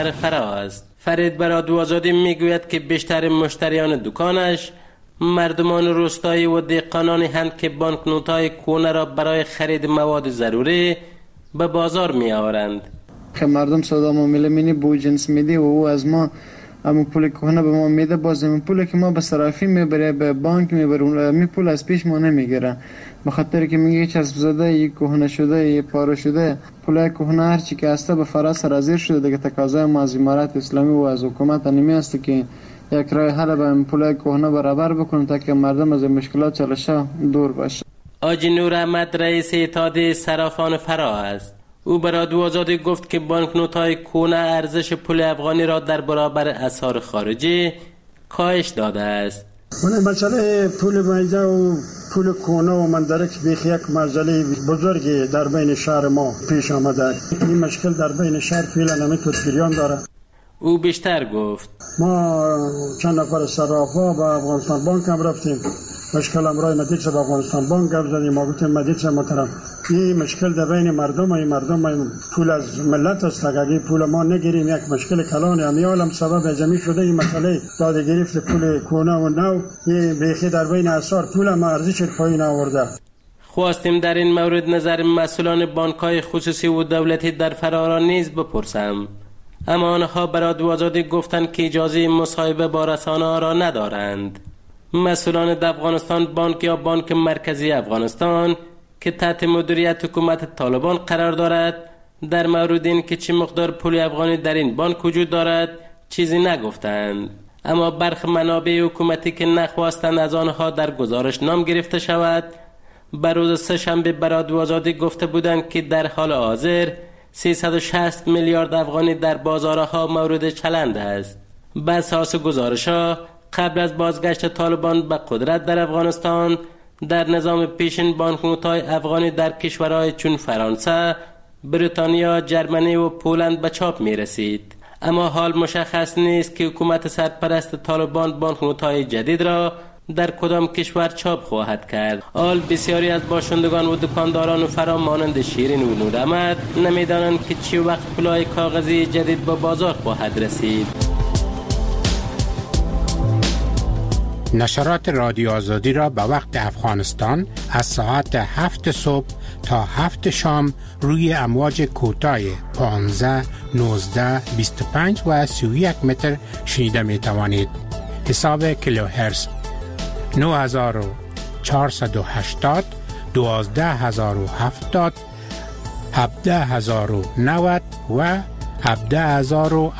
فراز. فرید برادو آزادی میگوید که بیشتر مشتریان دکانش مردمان روستایی و دهقانانی هستند که بانکنوت‌های کهنه را برای خرید مواد ضروری به بازار می آورند. که مردم سودا معامله مینی بو جنس میدی و او از ما اما پول کهنه به ما میده، باز این پولی که ما به صرافی میبره به بانک میبریم می پول از پیش ما نمیگیره، به خاطر که میگه چسب زده ی کهنه شده ی پاره شده. پول کهنه هر چی که هسته به فراز سرازیر شده دیگه. تقاضای ما از امارات اسلامی و از حکومت نمی است که یک راه حل به پول کهنه برابر بکنه تا که مردم از مشکلات چالشه دور باشه. آجی نور احمد رئیس اتحادیه صرافان فرا است. او به رادیو آزادی گفت که بانکنوت‌های کهنه ارزش پول افغانی را در برابر اسعار خارجی کاهش داده است. اون مسئله پول بنده و پول کهنه و مندرک بیخی یک مسئله بزرگی در بین شهر ما پیش آمده. این مشکل در بین شهر فعلا نمیتونه جریان داره. او بیشتر گفت ما چند نفر صرافا به افغانستان بانک هم رفتیم، مشکل امرای مدیچ به افغانستان بانک گفت زدیم. ما گفتیم مدیچ محترم این مشکل در بین مردم پول از ملت است، اگه پول ما نگیریم یک مشکل کلان امیال هم سبب جمعی شده. این مسئله داده گرفت پول کهنه و نو این بیخی در بین اسعار پول ما ارزش پایین آورده. خواستیم در این مورد نظر مسئولان بانک‌های خصوصی و دولتی در فرا نیز بپرسم، اما آنها به رادیو آزادی گفتند که اجازه مصاحبه با رسانه‌ها را ندارند. مسئولان افغانستان بانک یا بانک مرکزی افغانستان که تحت مدیریت حکومت طالبان قرار دارد در مورد این که چه مقدار پول افغانی در این بانک وجود دارد چیزی نگفتند، اما برخی منابع حکومتی که نخواستند از آنها در گزارش نام گرفته شود بر روز سه‌شنبه به رادیو آزادی گفته بودند که در حال حاضر 360 میلیارد افغانی در بازارها مورد چلند است. بر اساس گزارش‌ها قبل از بازگشت طالبان به قدرت در افغانستان در نظام پیشین بانکنوت‌های افغانی در کشورهای چون فرانسه، بریتانیا، جرمنی و پولند به چاپ می رسید. اما حال مشخص نیست که حکومت سرپرست طالبان بانکنوت‌های جدید را در کدام کشور چاپ خواهد کرد. حال بسیاری از باشندگان و دکانداران و فرا مانند شیرین و نور احمد نمیدانند که چه وقت پولای کاغذی جدید به بازار خواهد رسید. نشرات رادیو آزادی را به وقت افغانستان از ساعت 7 صبح تا 7 شام روی امواج کوتاه 15, 19, 25 و 31 متر شنیده می توانید. حساب کیلوهرتز 9480, 12070, 17090 و 17000